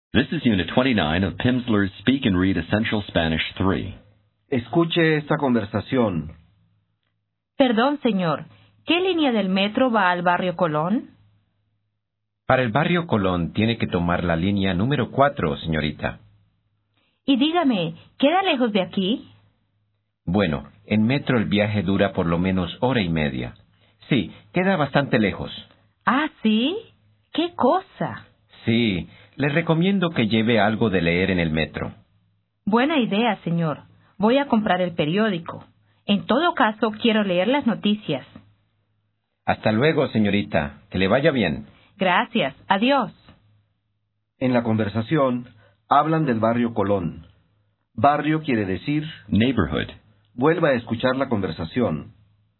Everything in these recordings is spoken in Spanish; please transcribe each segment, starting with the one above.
This is Unit 29 of Pimsleur's Speak and Read Essential Spanish 3. Escuche esta conversación. Perdón, señor. ¿Qué línea del metro va al barrio Colón? Para el barrio Colón tiene que tomar la línea número 4, señorita. Y dígame, ¿queda lejos de aquí? Bueno, en metro el viaje dura por lo menos hora y media. Sí, queda bastante lejos. Ah, ¿sí? ¡Qué cosa! Sí, le recomiendo que lleve algo de leer en el metro. Buena idea, señor. Voy a comprar el periódico. En todo caso, quiero leer las noticias. Hasta luego, señorita. Que le vaya bien. Gracias. Adiós. En la conversación, hablan del barrio Colón. Barrio quiere decir... Neighborhood. Vuelva a escuchar la conversación.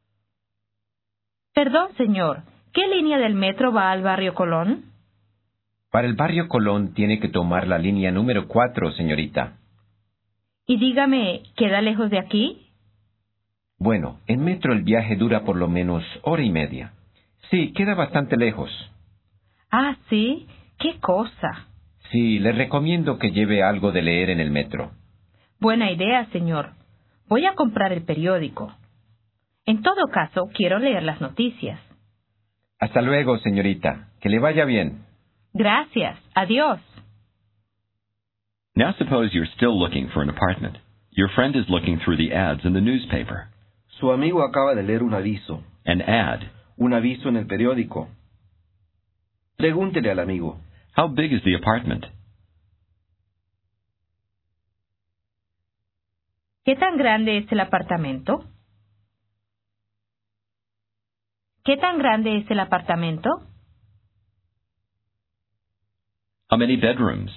Perdón, señor. ¿Qué línea del metro va al barrio Colón? Para el barrio Colón tiene que tomar la línea número 4, señorita. Y dígame, ¿queda lejos de aquí? Bueno, en metro el viaje dura por lo menos hora y media. Sí, queda bastante lejos. Ah, ¿sí? ¡Qué cosa! Sí, le recomiendo que lleve algo de leer en el metro. Buena idea, señor. Voy a comprar el periódico. En todo caso, quiero leer las noticias. Hasta luego, señorita. Que le vaya bien. Gracias. Adiós. Now suppose you're still looking for an apartment. Your friend is looking through the ads in the newspaper. Su amigo acaba de leer un aviso. An ad. Un aviso en el periódico. Pregúntele al amigo. How big is the apartment? ¿Qué tan grande es el apartamento? ¿Qué tan grande es el apartamento? How many bedrooms?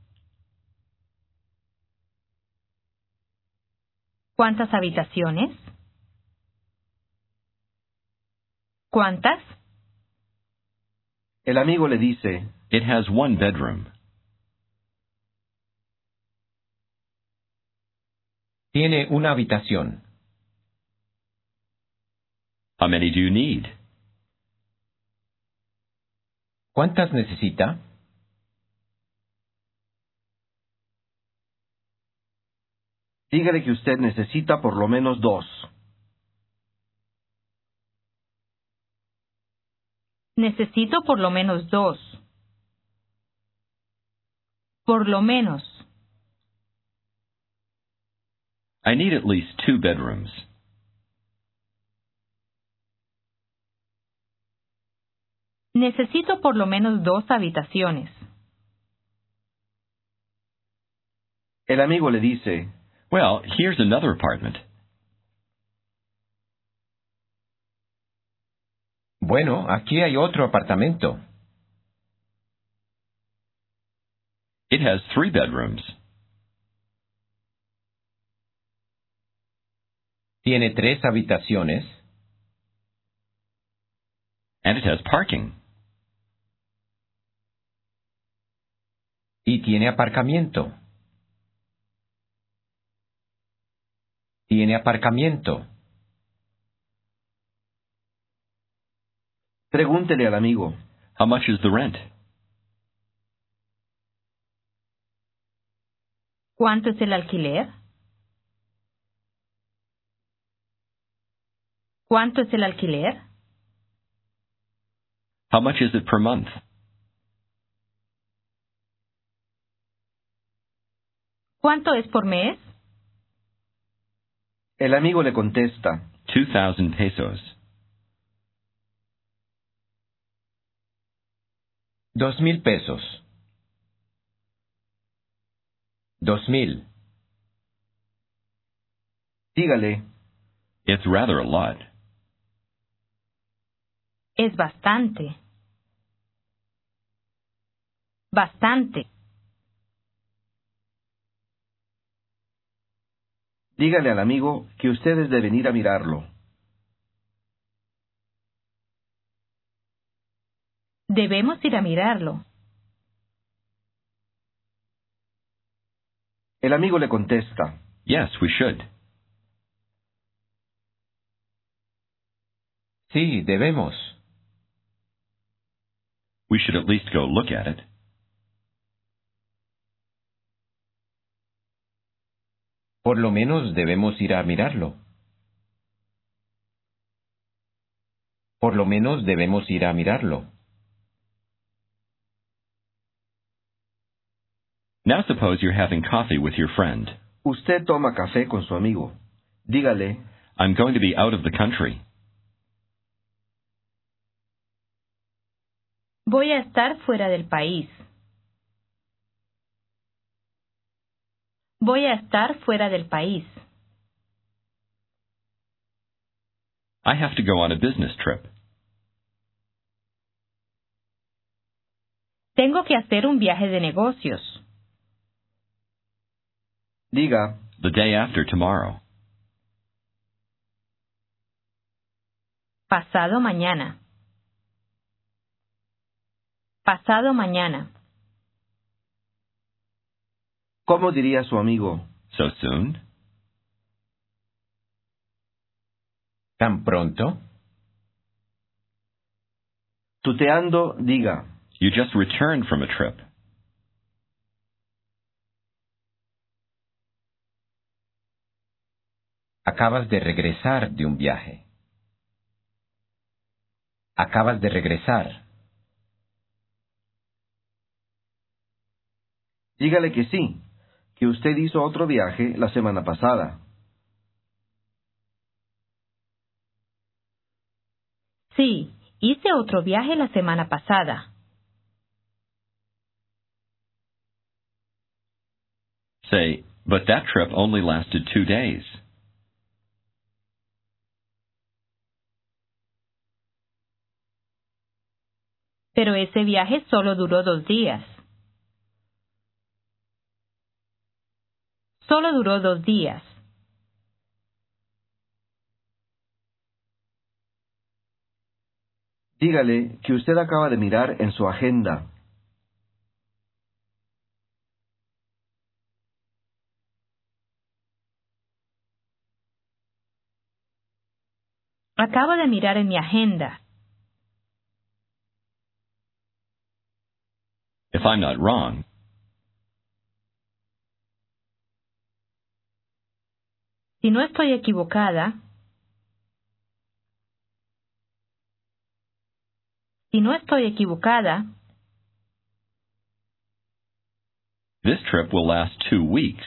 ¿Cuántas habitaciones? ¿Cuántas? El amigo le dice... It has one bedroom. Tiene una habitación. How many do you need? ¿Cuántas necesita? Dígale que usted necesita por lo menos 2. Necesito por lo menos 2. Por lo menos. I need at least 2 bedrooms. Necesito por lo menos 2 habitaciones. El amigo le dice... Well, here's another apartment. Bueno, aquí hay otro apartamento. It has 3 bedrooms. Tiene 3 habitaciones. And it has parking. Y tiene aparcamiento. Tiene aparcamiento. Pregúntele al amigo. How much is the rent? ¿Cuánto es el alquiler? ¿Cuánto es el alquiler? How much is it per month? ¿Cuánto es por mes? El amigo le contesta... 2,000 pesos. 2,000 pesos. 2,000. Dígale... It's rather a lot. Es bastante. Bastante. Dígale al amigo que ustedes deben ir a mirarlo. Debemos ir a mirarlo. El amigo le contesta... Yes, we should. Sí, debemos. We should at least go look at it. Por lo menos debemos ir a mirarlo. Por lo menos debemos ir a mirarlo. Now suppose you're having coffee with your friend. Usted toma café con su amigo. Dígale, I'm going to be out of the country. Voy a estar fuera del país. Voy a estar fuera del país. I have to go on a business trip. Tengo que hacer un viaje de negocios. diga, The day after tomorrow. Pasado mañana. Pasado mañana. ¿cómo diría su amigo? So soon? ¿Tan pronto? Tuteando, diga, You just returned from a trip. Acabas de regresar de un viaje. Acabas de regresar. dígale que sí, que usted hizo otro viaje la semana pasada. Sí, hice otro viaje la semana pasada. Say, but that trip only lasted 2 days. Pero ese viaje solo duró 2 días. Solo duró 2 días. Dígale que usted acaba de mirar en su agenda. Acabo de mirar en mi agenda. If I'm not wrong, Si no estoy equivocada, this trip will last 2 weeks.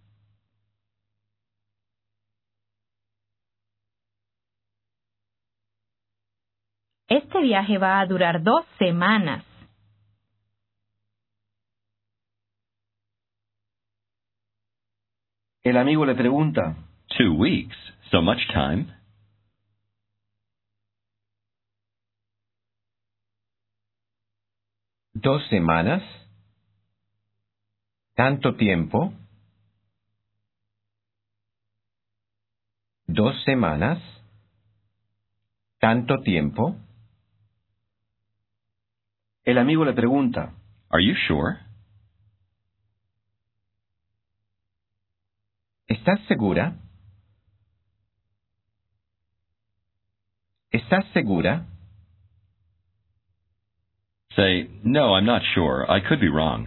este viaje va a durar 2 semanas. El amigo le pregunta, 2 weeks? So much time? ¿2 semanas? ¿Tanto tiempo? 2 semanas? ¿Tanto tiempo? el amigo le pregunta, Are you sure? ¿Estás segura? ¿Estás segura? Say, no, I'm not sure. I could be wrong.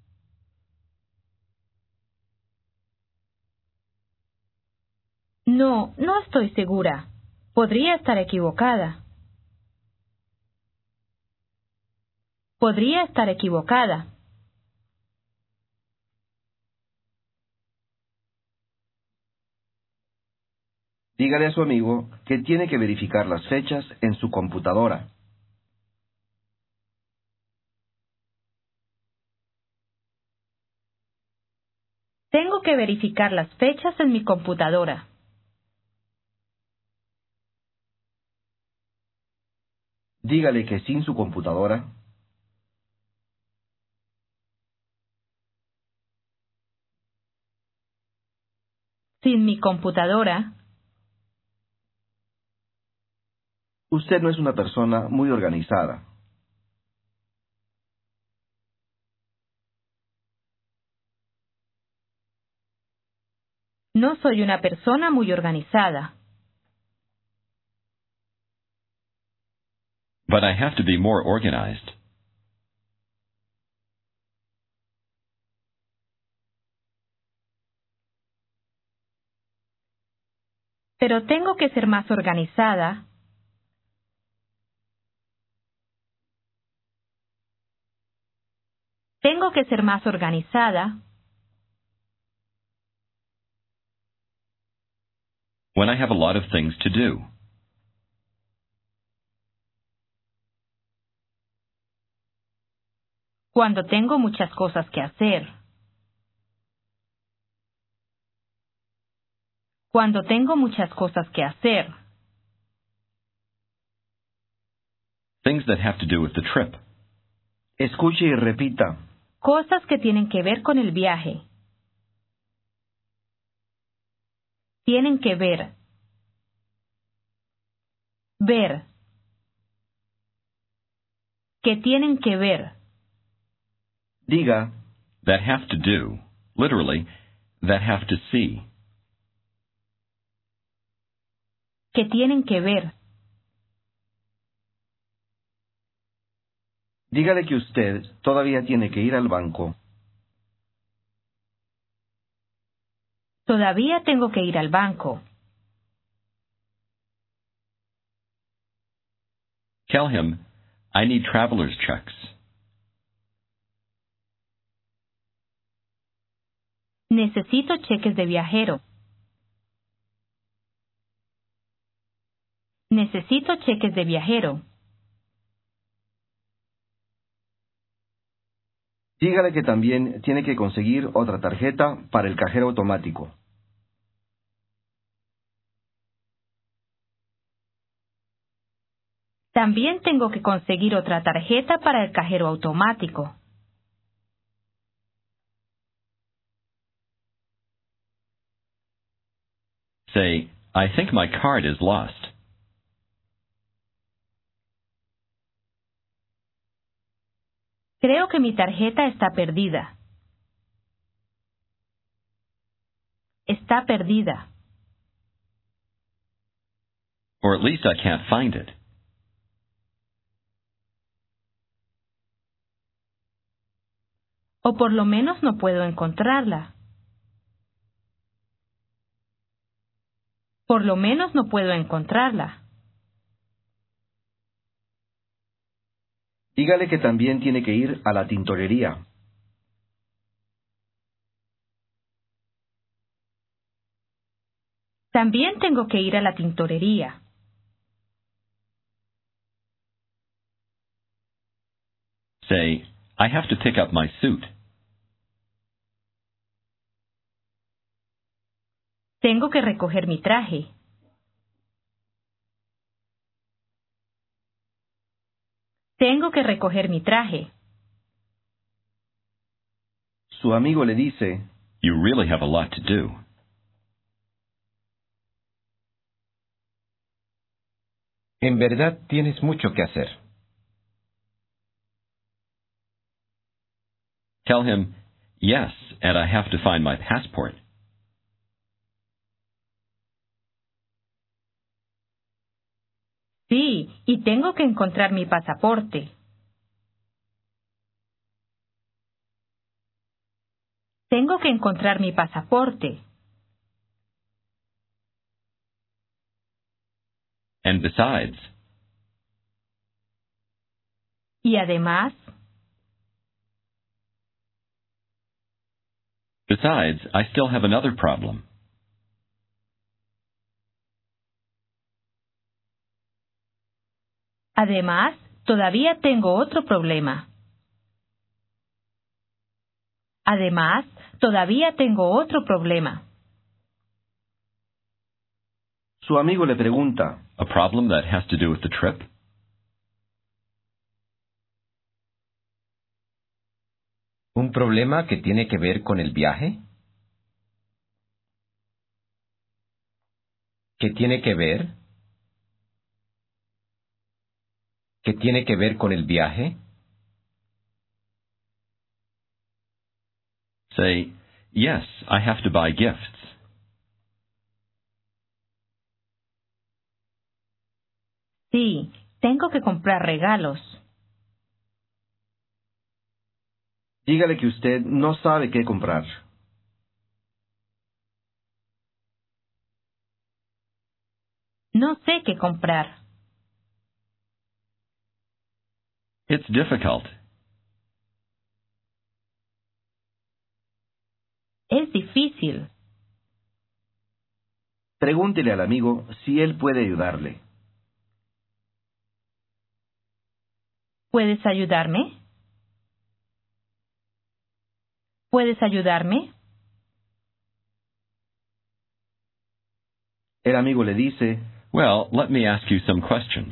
No, no estoy segura. Podría estar equivocada. Podría estar equivocada. dígale a su amigo que tiene que verificar las fechas en su computadora. Tengo que verificar las fechas en mi computadora. Dígale que sin su computadora, Sin mi computadora, usted no es una persona muy organizada. no soy una persona muy organizada. But I have to be more organized. Pero tengo que ser más organizada. Tengo que ser más organizada. When I have a lot of things to do. Cuando tengo muchas cosas que hacer. Cuando tengo muchas cosas que hacer. Things that have to do with the trip. Escuche y repita. Cosas que tienen que ver con el viaje. Tienen que ver. Ver. Que tienen que ver. Diga, That have to do. Literally, that have to see. Que tienen que ver. dígale que usted todavía tiene que ir al banco. Todavía tengo que ir al banco. Tell him, I need traveler's checks. Necesito cheques de viajero. Necesito cheques de viajero. Dígale que también tiene que conseguir otra tarjeta para el cajero automático. También tengo que conseguir otra tarjeta para el cajero automático. Say, I think my card is lost. Creo que mi tarjeta está perdida. Está perdida. Or at least I can't find it. O por lo menos no puedo encontrarla. Por lo menos no puedo encontrarla. Dígale que también tiene que ir a la tintorería. También tengo que ir a la tintorería. Say, I have to pick up my suit. Tengo que recoger mi traje. Tengo que recoger mi traje. Su amigo le dice, You really have a lot to do. En verdad tienes mucho que hacer. Tell him, yes, and I have to find my passport. Sí, y tengo que encontrar mi pasaporte. Tengo que encontrar mi pasaporte. And besides, Y además, I still have another problem. además, todavía tengo otro problema. Además, todavía tengo otro problema. su amigo le pregunta, A problem that has to do with the trip? ¿Un problema que tiene que ver con el viaje? ¿Qué tiene que ver? ¿Qué tiene que ver con el viaje? Say, yes, I have to buy gifts. Sí, tengo que comprar regalos. dígale que usted no sabe qué comprar. No sé qué comprar. It's difficult. Es difícil. Pregúntele al amigo si él puede ayudarle. ¿Puedes ayudarme? ¿Puedes ayudarme? El amigo le dice, Well, let me ask you some questions.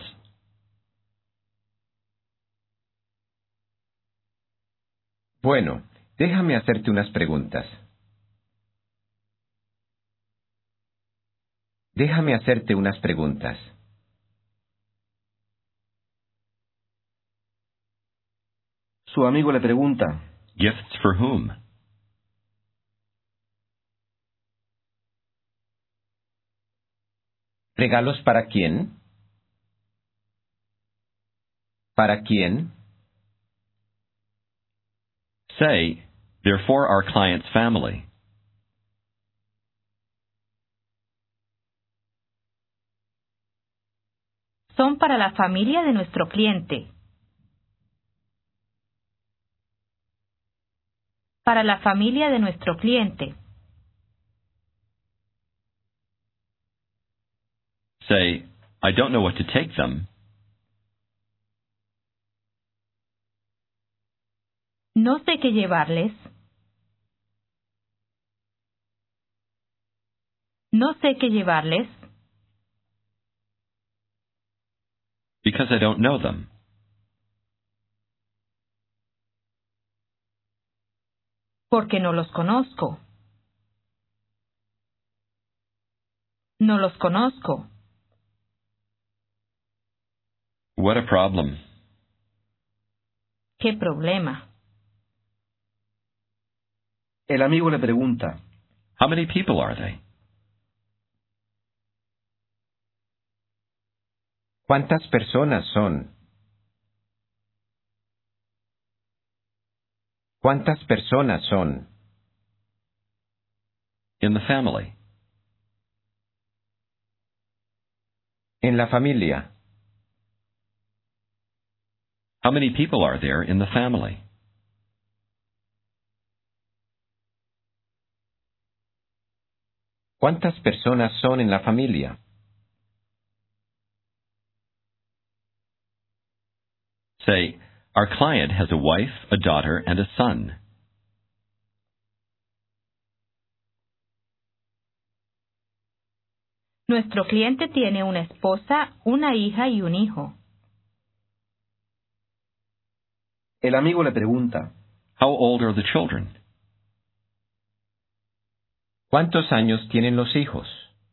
Bueno, déjame hacerte unas preguntas. Déjame hacerte unas preguntas. su amigo le pregunta, Gifts for whom? ¿Regalos para quién? ¿Para quién? Say, they're for our client's family. Son para la familia de nuestro cliente. Para la familia de nuestro cliente. Say, I don't know what to take them. No sé qué llevarles. No sé qué llevarles. Because I don't know them. Porque no los conozco. No los conozco. What a problem. ¿Qué problema? el amigo le pregunta, How many people are they? ¿Cuántas personas son? ¿Cuántas personas son? In the family. En la familia. How many people are there in the family? ¿Cuántas personas son en la familia? Say, our client has a wife, a daughter, and a son. Nuestro cliente tiene una esposa, una hija y un hijo. el amigo le pregunta, How old are the children? ¿Cuántos años tienen los hijos?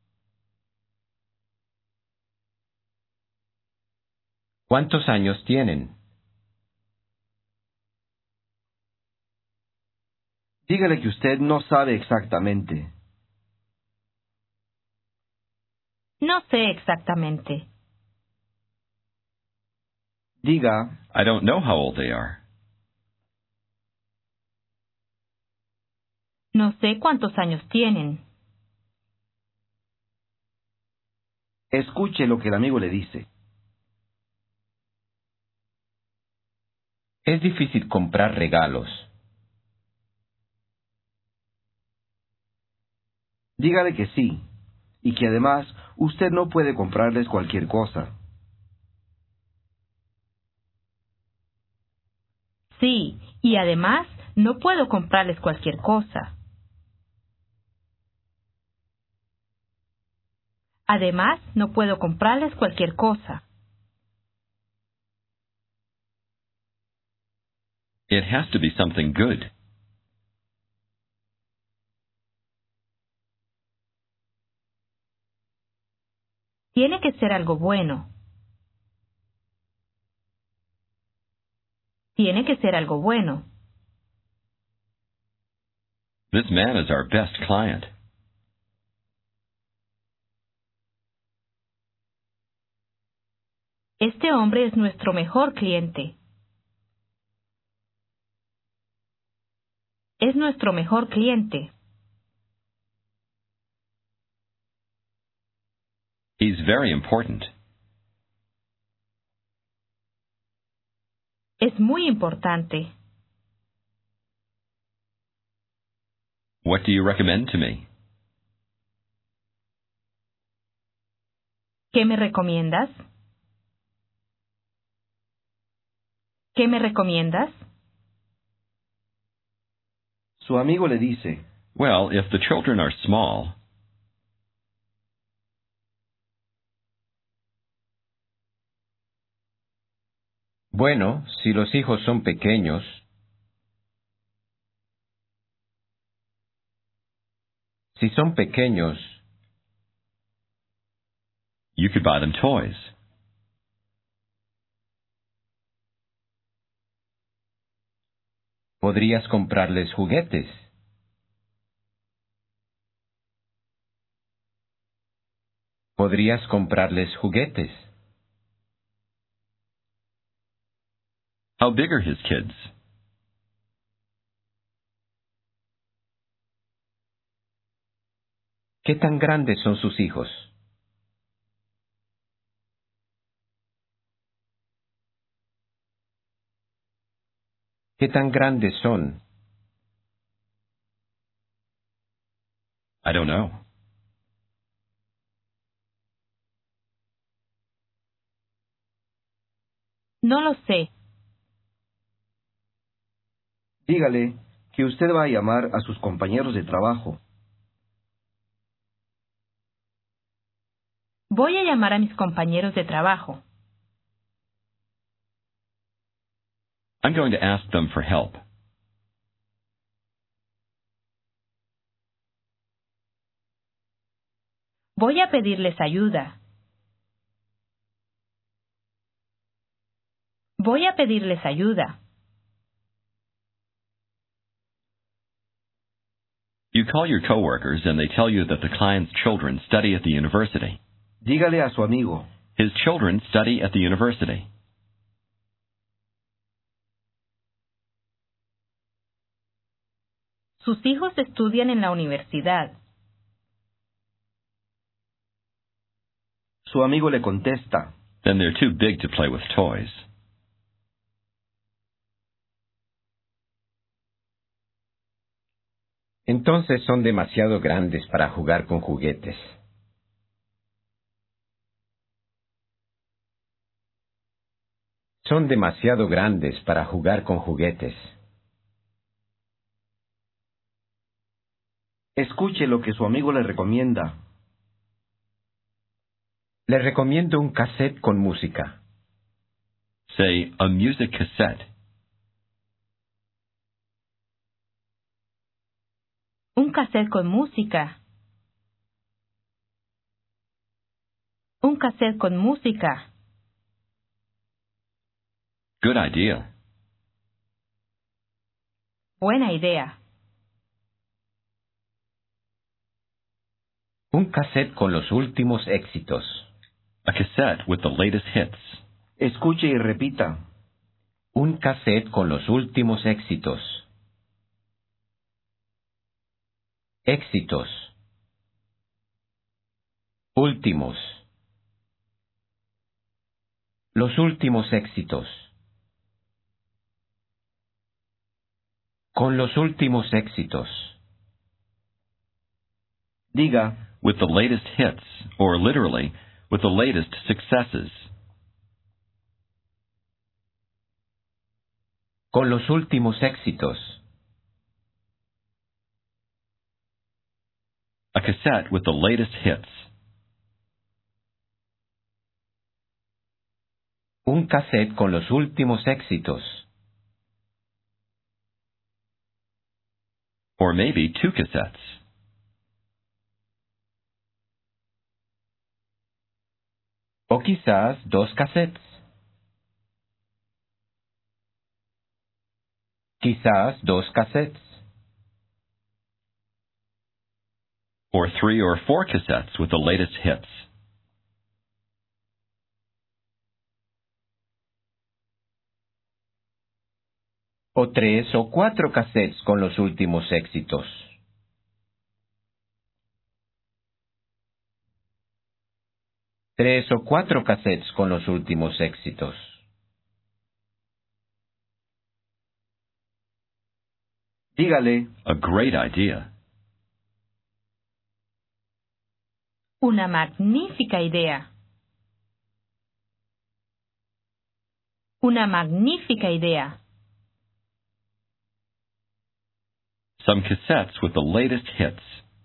¿Cuántos años tienen? dígale que usted no sabe exactamente. No sé exactamente. Diga, I don't know how old they are. No sé cuántos años tienen. escuche lo que el amigo le dice. Es difícil comprar regalos. Dígale que sí, y que además usted no puede comprarles cualquier cosa. Sí, y además no puedo comprarles cualquier cosa. Además, no puedo comprarles cualquier cosa. It has to be something good. Tiene que ser algo bueno. Tiene que ser algo bueno. This man is our best client. Este hombre es nuestro mejor cliente. Es nuestro mejor cliente. He's very important. Es muy importante. What do you recommend to me? ¿Qué me recomiendas? ¿Qué me recomiendas? Su amigo le dice, Well, if the children are small, Bueno, si los hijos son pequeños, si son pequeños, you could buy them toys. podrías comprarles juguetes. Podrías comprarles juguetes. How big are his kids? ¿Qué tan grandes son sus hijos? ¿Qué tan grandes son? I don't know. No lo sé. dígale que usted va a llamar a sus compañeros de trabajo. Voy a llamar a mis compañeros de trabajo. I'm going to ask them for help. Voy a pedirles ayuda. Voy a pedirles ayuda. You call your coworkers and they tell you that the client's children study at the university. Dígale a su amigo, His children study at the university. Sus hijos estudian en la universidad. su amigo le contesta, Then they're too big to play with toys. Entonces son demasiado grandes para jugar con juguetes. Son demasiado grandes para jugar con juguetes. escuche lo que su amigo le recomienda. Le recomiendo un cassette con música. Say, a music cassette. Un cassette con música. Un cassette con música. Good idea. Buena idea. Un cassette con los últimos éxitos. A cassette with the latest hits. Escuche y repita. Un cassette con los últimos éxitos. Éxitos. Últimos. Los últimos éxitos. Con los últimos éxitos. Diga, With the latest hits, or literally, with the latest successes. Con los últimos éxitos. A cassette with the latest hits. Un cassette con los últimos éxitos. Or maybe two cassettes. O quizás dos cassettes. Quizás dos cassettes. Or 3 or 4 cassettes with the latest hits. O 3 o 4 cassettes con los últimos éxitos. 3 o 4 cassettes con los últimos éxitos. Dígale, A great idea. Una magnífica idea. Una magnífica idea. Some cassettes with the latest hits.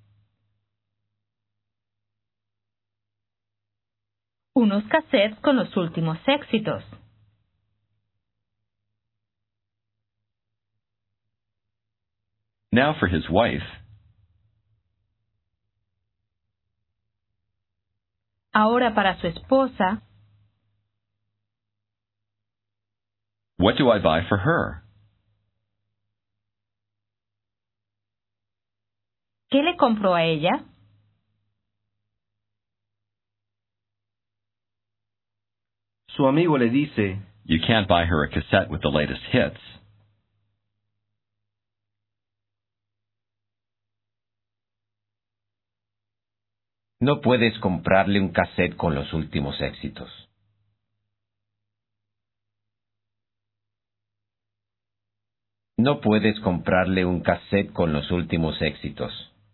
Unos cassettes con los últimos éxitos. Now for his wife. Ahora para su esposa. What do I buy for her? ¿Qué le compró a ella? su amigo le dice, You can't buy her a cassette with the latest hits. No puedes comprarle un cassette con los últimos éxitos. No puedes comprarle un cassette con los últimos éxitos.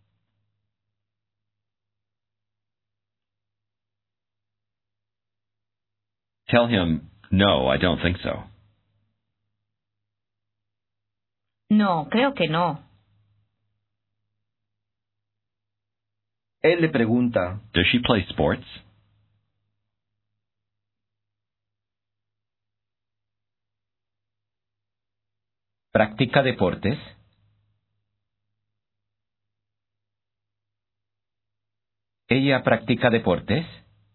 Tell him, No, I don't think so. No, creo que no. él le pregunta, Does she play sports? ¿Practica deportes? ¿Ella practica deportes?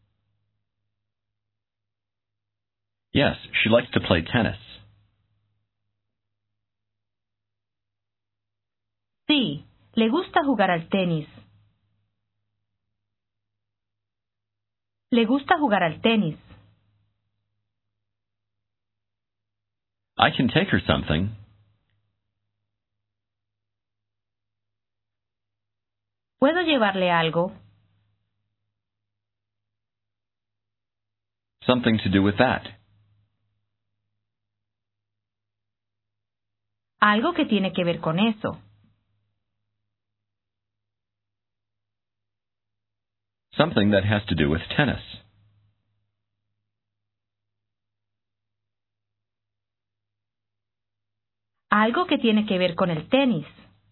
Yes, she likes to play tennis. Sí, le gusta jugar al tenis. Le gusta jugar al tenis. I can take her something. ¿Puedo llevarle algo? Something to do with that. Algo que tiene que ver con eso. Something that has to do with tennis. Algo que tiene que ver con el tenis.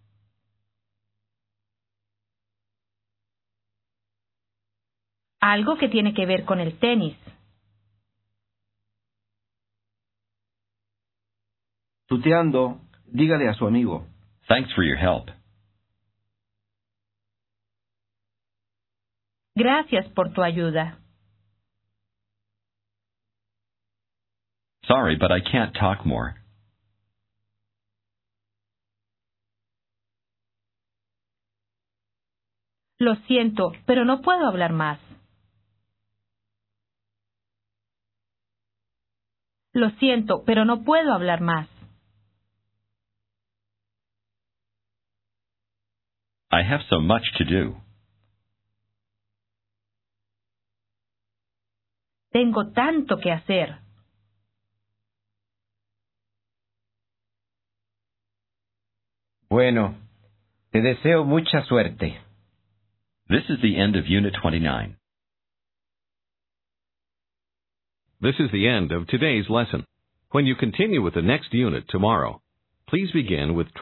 Algo que tiene que ver con el tenis. tuteando, dígale a su amigo, Thanks for your help. Gracias por tu ayuda. Sorry, but I can't talk more. Lo siento, pero no puedo hablar más. Lo siento, pero no puedo hablar más. I have so much to do. Tengo tanto que hacer. Bueno, te deseo mucha suerte. This is the end of Unit 29. This is the end of today's lesson. When you continue with the next unit tomorrow, please begin with